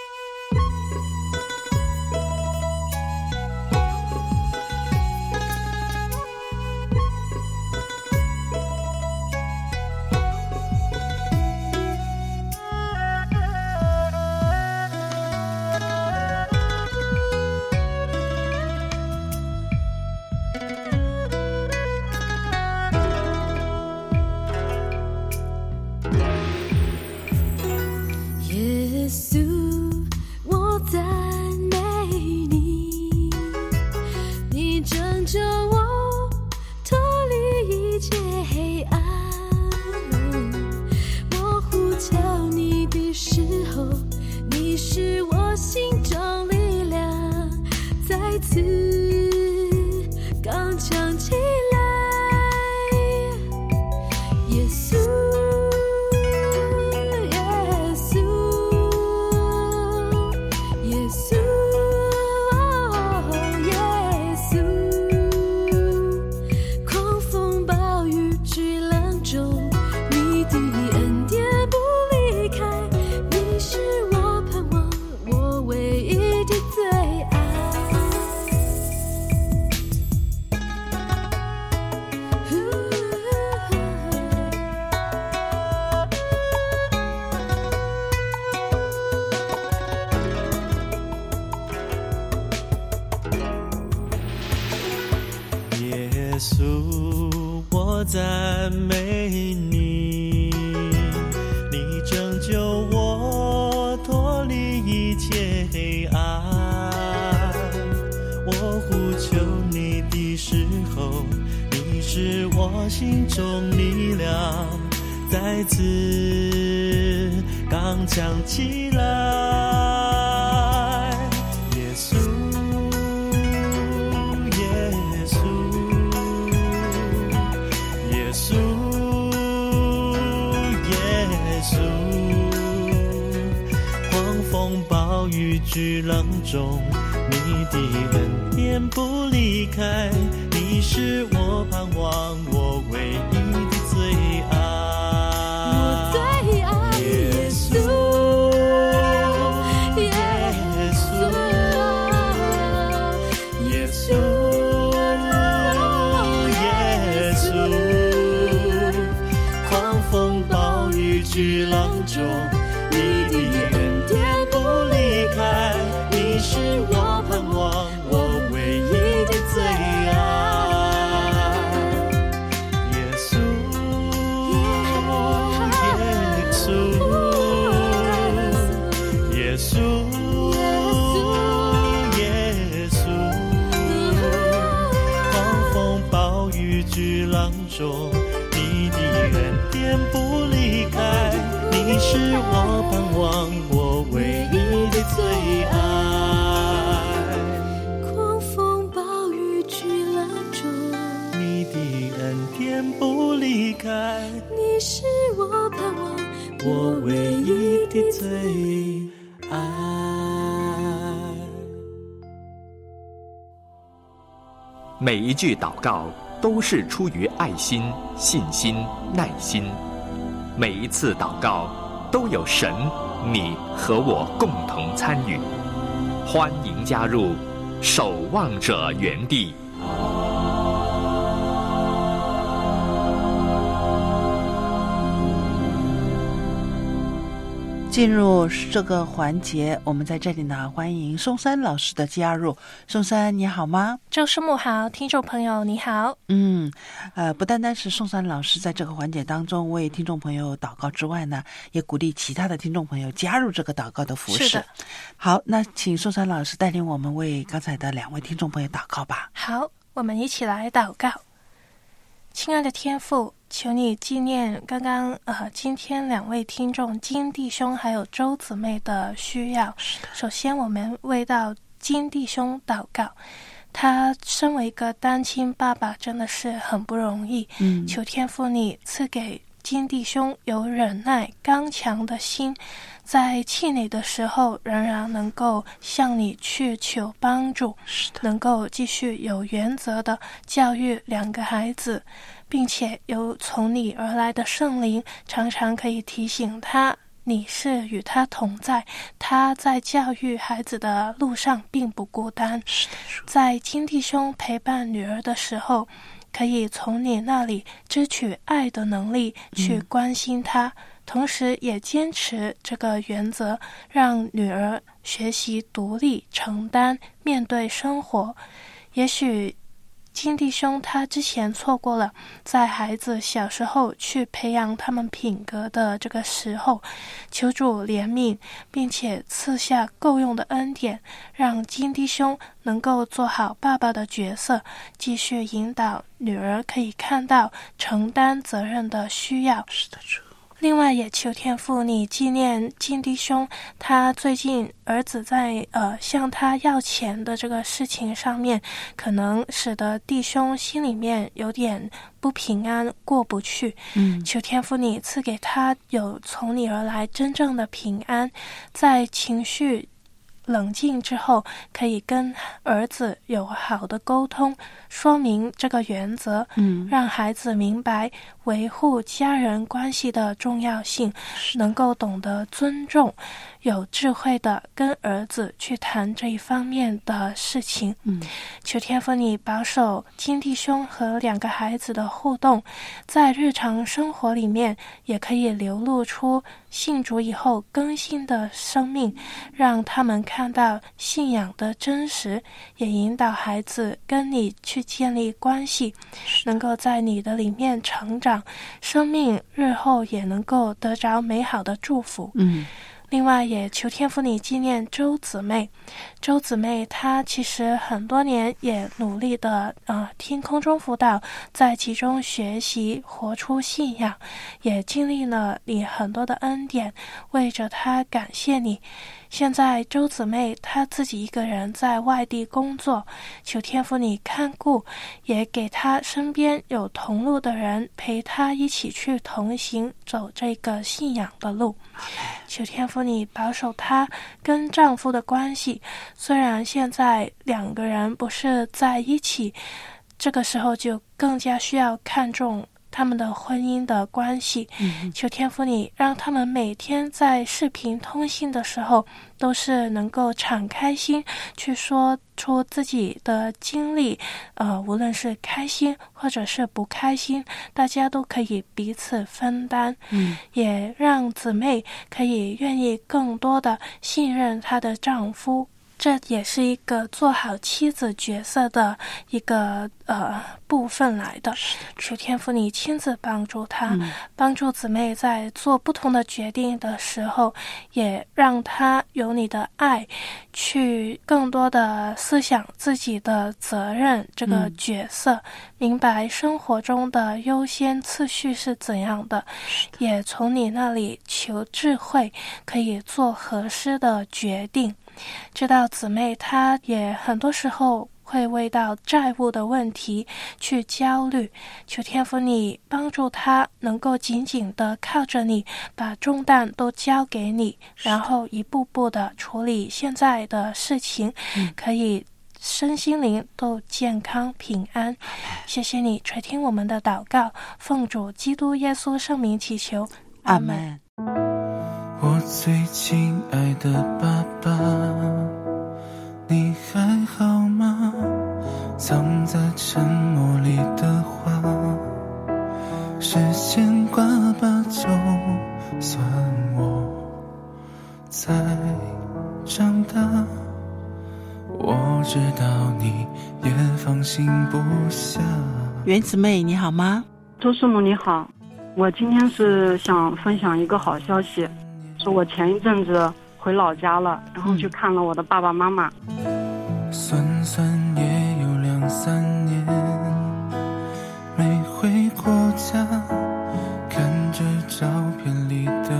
耶稣，我赞美你，你拯救我脱离一切黑暗。我呼求你的时候，你是我心中力量，再次刚强起来。耶稣，狂风暴雨巨浪中，你的恩典耶稣，我赞美你，你拯救我脱离一切黑暗。我呼求你的时候，你是我心中力量，再次刚强起来。耶稣暴雨巨浪中，你的恩典不离开，你是我盼望，我唯一的最爱。 我最爱耶稣，耶稣，耶稣，耶稣， 狂风暴雨巨浪中，你的恩典不离开，你是我盼望，我唯一的最爱。耶稣，耶稣，耶稣，耶稣，狂风暴雨巨浪中，你的恩典不离开，你是我盼望，我唯一的最爱。 狂风暴雨巨浪中， 你的恩典不离开， 你是我盼望， 我唯一的最爱。 每一句祷告都是出于爱心、信心、耐心，每一次祷告都有神、你和我共同参与。欢迎加入守望者园地。 进入这个环节，我们在这里呢，欢迎宋珊老师的加入。宋珊，你好吗？ 周师母好，听众朋友你好。 不单单是宋珊老师在这个环节当中为听众朋友祷告之外呢，也鼓励其他的听众朋友加入这个祷告的服事。 是的。 好，那请宋珊老师带领我们为刚才的两位听众朋友祷告吧。 好，我们一起来祷告。亲爱的天父，求你纪念刚刚今天两位听众金弟兄还有周姊妹的需要。首先我们为到金弟兄祷告，他身为一个单亲爸爸真的是很不容易，求天父你赐给金弟兄有忍耐刚强的心，在气馁的时候仍然能够向你去求帮助，能够继续有原则的教育两个孩子，并且有从你而来的圣灵常常可以提醒他你是与他同在，他在教育孩子的路上并不孤单。在金弟兄陪伴女儿的时候，可以从你那里支取爱的能力去关心他，同时也坚持这个原则，让女儿学习独立承担面对生活。也许金弟兄他之前错过了在孩子小时候去培养他们品格的这个时候，求主怜悯，并且赐下够用的恩典，让金弟兄能够做好爸爸的角色，继续引导女儿可以看到承担责任的需要。 是的，主。 另外也求天父你纪念金弟兄，他最近儿子在向他要钱的这个事情上面，可能使得弟兄心里面有点不平安，过不去。求天父你赐给他有从你而来真正的平安，在情绪冷静之后可以跟儿子有好的沟通，说明这个原则，让孩子明白维护家人关系的重要性，能够懂得尊重， 有智慧的跟儿子去谈这一方面的事情。求天父你保守金弟兄和2个孩子的互动，在日常生活里面也可以流露出信主以后更新的生命，让他们看到信仰的真实，也引导孩子跟你去建立关系，能够在你的里面成长，生命日后也能够得着美好的祝福。另外也求天父你纪念周姊妹。周姊妹她其实很多年也努力的听空中辅导，在其中学习活出信仰，也经历了你很多的恩典，为着她感谢你。现在周姊妹她自己一个人在外地工作，求天父你看顾，也给她身边有同路的人陪她一起去同行，走这个信仰的路。求天父你保守她跟丈夫的关系，虽然现在2个人不是在一起，这个时候就更加需要看重他们的婚姻的关系。求天父你让他们每天在视频通信的时候都是能够敞开心去说出自己的经历，无论是开心或者是不开心，大家都可以彼此分担。也让姊妹可以愿意更多的信任她的丈夫，这也是一个做好妻子角色的一个部分来的。求天父你亲自帮助她，帮助姊妹在做不同的决定的时候，也让她有你的爱，去更多的思想自己的责任这个角色，明白生活中的优先次序是怎样的，也从你那里求智慧，可以做合适的决定。知道姊妹她也很多时候会为到债务的问题去焦虑，求天父你帮助她能够紧紧的靠着你，把重担都交给你，然后一步步的处理现在的事情，可以身心灵都健康平安。谢谢你垂听我们的祷告，奉主基督耶稣圣名祈求，阿们。 我最亲爱的爸爸，你还好吗？藏在沉默里的话，是牵挂吧，就算我再长大，我知道你也放心不下。 袁姊妹你好吗？ 周师母你好，我今天是想分享一个好消息，是我前一阵子回老家了，然后去看了我的爸爸妈妈。 算算也有2-3年没回过家，看着照片里的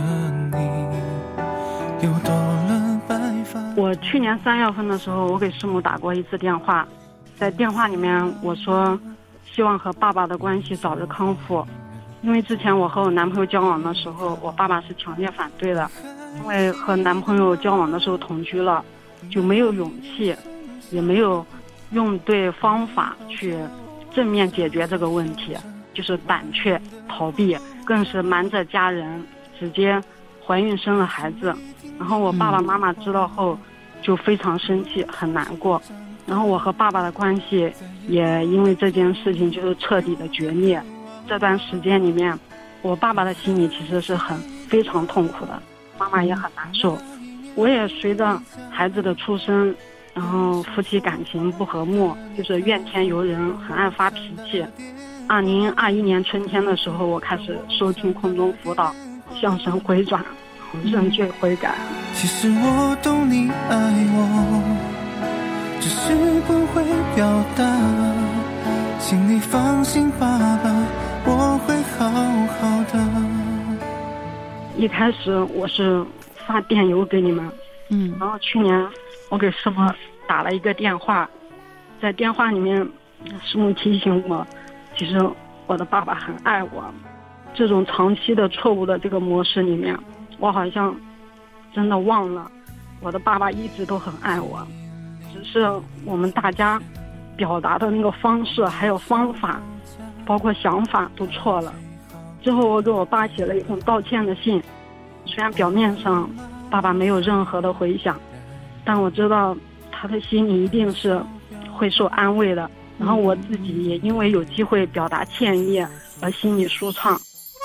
你又多了白发。 我去年3月份的时候，我给师母打过一次电话，在电话里面我说希望和爸爸的关系早日康复，因为之前我和我男朋友交往的时候，我爸爸是强烈反对的，因为和男朋友交往的时候同居了，就没有勇气，也没有用对方法去正面解决这个问题，就是胆怯逃避，更是瞒着家人直接怀孕生了孩子。然后我爸爸妈妈知道后就非常生气，很难过，然后我和爸爸的关系也因为这件事情就是彻底的决裂。这段时间里面，我爸爸的心里其实是非常痛苦的，妈妈也很难受。我也随着孩子的出生，然后夫妻感情不和睦，就是怨天尤人，很爱发脾气。2021年春天的时候，我开始收听空中辅导，向神回转，认罪悔改。 其实我懂你爱我，只是不会表达，请你放心爸爸，我会好好的。 一开始我是发电邮给你们，然后去年我给师母打了一个电话，在电话里面师母提醒我，其实我的爸爸很爱我。这种长期的错误的这个模式里面，我好像真的忘了我的爸爸一直都很爱我，只是我们大家表达的那个方式还有方法包括想法都错了。之后我给我爸写了一封道歉的信，虽然表面上爸爸没有任何的回响，但我知道他的心里一定是会受安慰的。然后我自己也因为有机会表达歉意而心里舒畅。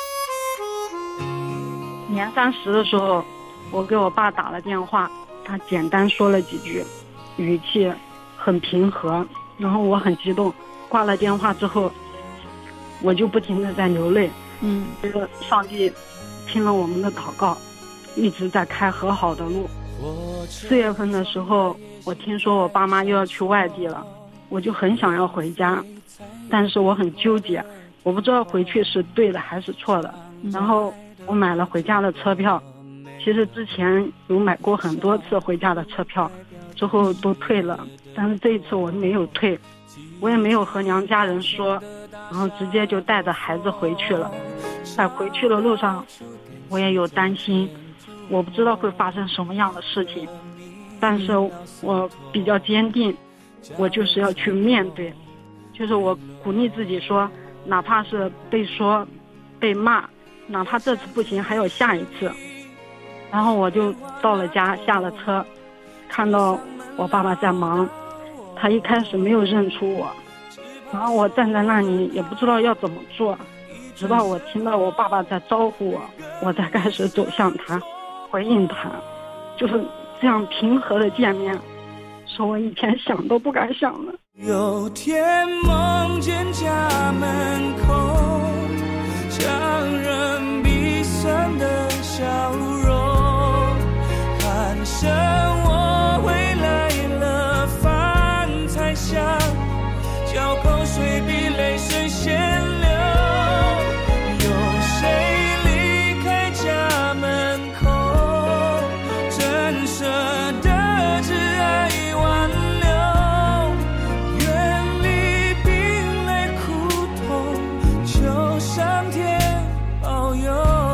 年30的时候，我给我爸打了电话，他简单说了几句，语气很平和，然后我很激动。挂了电话之后，我就不停地在流泪。觉得上帝听了我们的祷告，一直在开和好的路。4月份的时候，我听说我爸妈又要去外地了，我就很想要回家，但是我很纠结，我不知道回去是对的还是错的。然后我买了回家的车票，其实之前有买过很多次回家的车票，之后都退了，但是这一次我没有退，我也没有和娘家人说，然后直接就带着孩子回去了。在回去的路上，我也有担心，我不知道会发生什么样的事情，但是我比较坚定，我就是要去面对，就是我鼓励自己说，哪怕是被说被骂，哪怕这次不行还有下一次。然后我就到了家，下了车，看到我爸爸在忙，他一开始没有认出我，然后我站在那里也不知道要怎么做，直到我听到我爸爸在招呼我，我才开始走向他，回应他。就是这样平和的见面，是我以前想都不敢想的。 有天梦见家门口强忍鼻酸的笑容，喊声我回来了，饭菜香，嚼口水比泪水先流。有谁离开家门口，真舍得只爱挽留，远离冰泪苦痛，求上天保佑。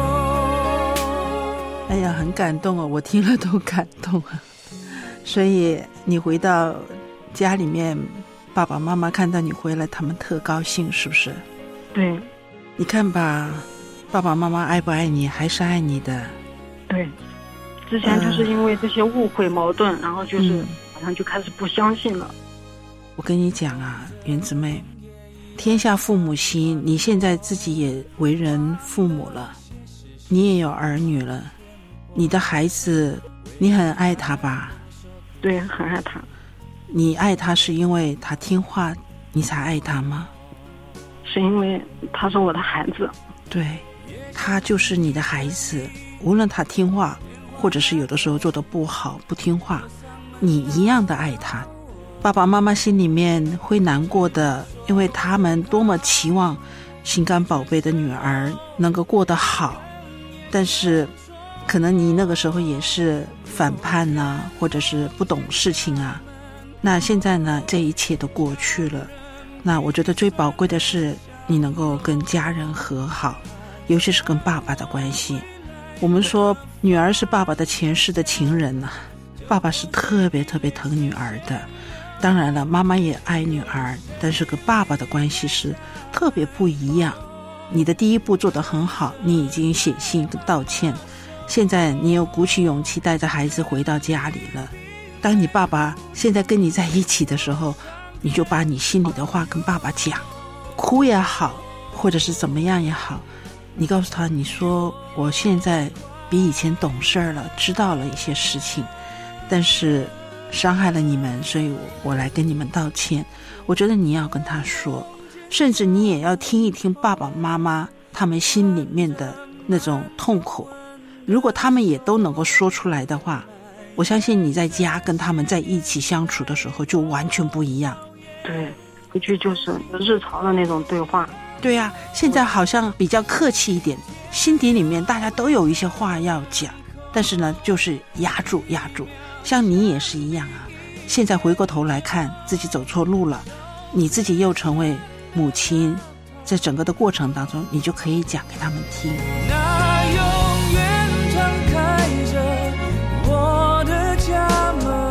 哎呀，很感动哦，我听了都感动啊。所以你回到家里面，爸爸妈妈看到你回来，他们特高兴，是不是？ 对。 你看吧，爸爸妈妈爱不爱你，还是爱你的。 对，之前就是因为这些误会矛盾，然后就是好像就开始不相信了。 我跟你讲啊，原子妹，天下父母心，你现在自己也为人父母了，你也有儿女了，你的孩子你很爱他吧？ 对，很爱他。 你爱他是因为他听话你才爱他吗？ 是因为他是我的孩子。 对，他就是你的孩子，无论他听话或者是有的时候做得不好不听话，你一样的爱他。爸爸妈妈心里面会难过的，因为他们多么期望心肝宝贝的女儿能够过得好，但是可能你那个时候也是反叛啊，或者是不懂事情啊。那现在呢，这一切都过去了，那我觉得最宝贵的是你能够跟家人和好，尤其是跟爸爸的关系。我们说女儿是爸爸的前世的情人啊，爸爸是特别特别疼女儿的。当然了，妈妈也爱女儿，但是跟爸爸的关系是特别不一样。你的第一步做得很好，你已经写信道歉，现在你又鼓起勇气带着孩子回到家里了。当你爸爸现在跟你在一起的时候，你就把你心里的话跟爸爸讲，哭也好，或者是怎么样也好，你告诉他，你说我现在比以前懂事了，知道了一些事情，但是伤害了你们，所以我来跟你们道歉。我觉得你要跟他说，甚至你也要听一听爸爸妈妈他们心里面的那种痛苦。如果他们也都能够说出来的话，我相信你在家跟他们在一起相处的时候就完全不一样。 对，回去就是日常的那种对话。 对啊，现在好像比较客气一点，心底里面大家都有一些话要讲，但是呢就是压住。像你也是一样啊，现在回过头来看自己走错路了，你自己又成为母亲，在整个的过程当中你就可以讲给他们听。 那永远敞开着我的家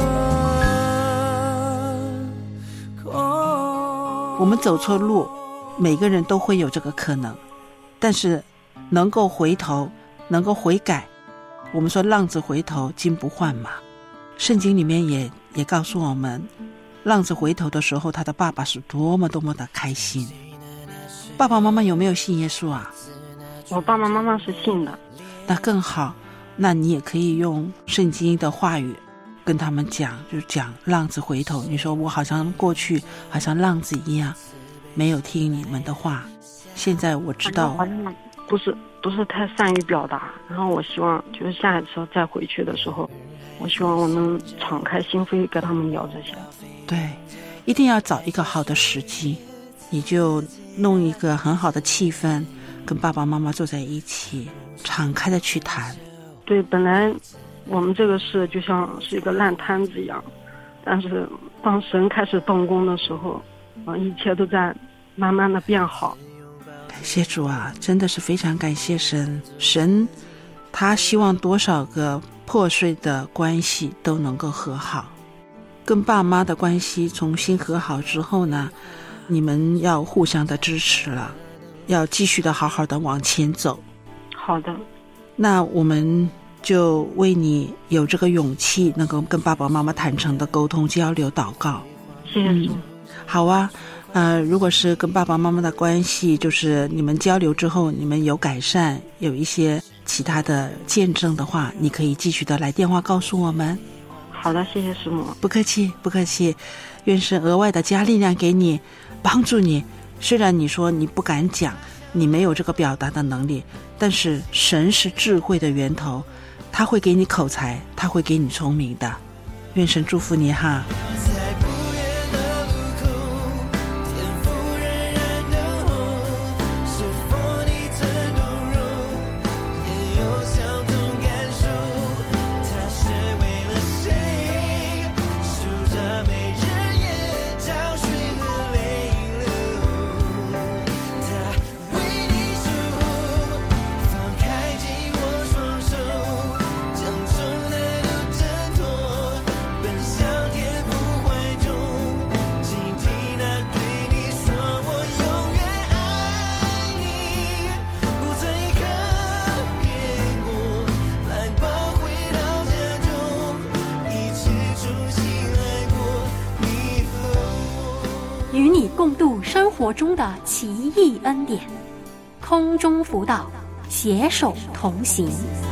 门。 我们走错路，每个人都会有这个可能，但是能够回头，能够悔改， 我们说浪子回头金不换嘛，圣经里面也告诉我们，浪子回头的时候，他的爸爸是多么多么的开心。爸爸妈妈有没有信耶稣啊？ 我爸爸妈妈是信的。 那更好，那你也可以用圣经的话语跟他们讲，就是讲浪子回头。你说我好像过去好像浪子一样，没有听你们的话，现在我知道好像不是太善于表达，然后我希望就是下一次再回去的时候，我希望我能敞开心扉跟他们聊这些。 对，一定要找一个好的时机，你就弄一个很好的气氛，跟爸爸妈妈坐在一起，敞开的去谈。 对，本来我们这个事就像是一个烂摊子一样，但是当神开始动工的时候，一切都在慢慢的变好。 感谢主啊，真的是非常感谢神。神他希望多少个破碎的关系都能够和好。跟爸妈的关系重新和好之后呢，你们要互相的支持了，要继续的好好的往前走。 好的， 那我们就为你有这个勇气能够跟爸爸妈妈坦诚的沟通交流祷告。 谢谢主。 好啊，如果是跟爸爸妈妈的关系，就是你们交流之后你们有改善，有一些其他的见证的话，你可以继续的来电话告诉我们。 好的，谢谢师母。 不客气不客气，愿神额外的加力量给你，帮助你。虽然你说你不敢讲，你没有这个表达的能力，但是神是智慧的源头，他会给你口才，他会给你聪明的。愿神祝福你哈。 与你共度生活中的奇异恩典，空中辅导，携手同行。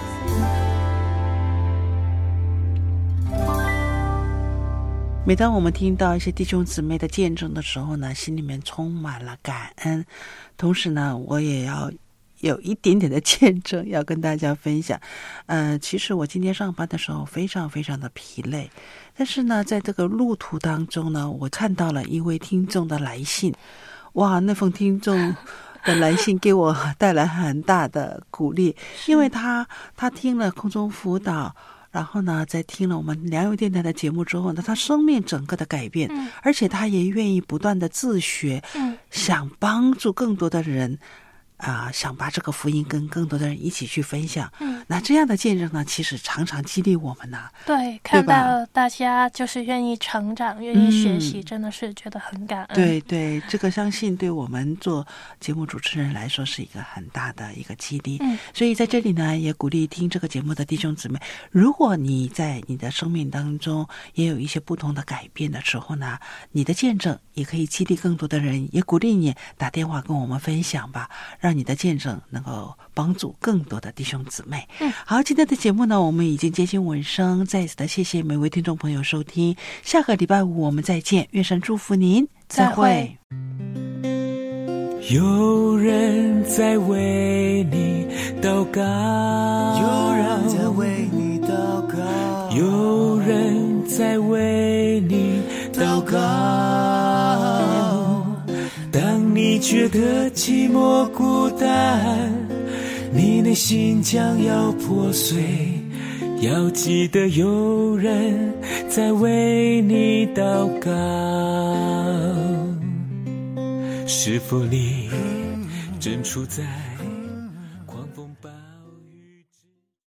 每当我们听到一些弟兄姊妹的见证的时候呢，心里面充满了感恩，同时呢，我也要有一点点的见证要跟大家分享。其实我今天上班的时候非常非常的疲累，但是呢，在这个路途当中呢，我看到了一位听众的来信。哇，那封听众的来信给我带来很大的鼓励，因为他听了空中辅导，然后呢，在听了我们良友电台的节目之后呢，他生命整个的改变，而且他也愿意不断的自学，想帮助更多的人。想把这个福音跟更多的人一起去分享。那这样的见证呢，其实常常激励我们呢。 对，看到大家就是愿意成长，愿意学习，真的是觉得很感恩。 对对，这个相信对我们做节目主持人来说是一个很大的一个激励。所以在这里呢，也鼓励听这个节目的弟兄姊妹，如果你在你的生命当中也有一些不同的改变的时候呢，你的见证也可以激励更多的人，也鼓励你打电话跟我们分享吧，让你的见证能够帮助更多的弟兄姊妹。好，今天的节目呢，我们已经接近尾声，再一次的谢谢每位听众朋友收听，下个礼拜五我们再见，愿神祝福您，再会。 有人在为你祷告，有人在为你祷告，有人在为你祷告。当你觉得寂寞孤单，你内心将要破碎，要记得有人在为你祷告。是否你正处在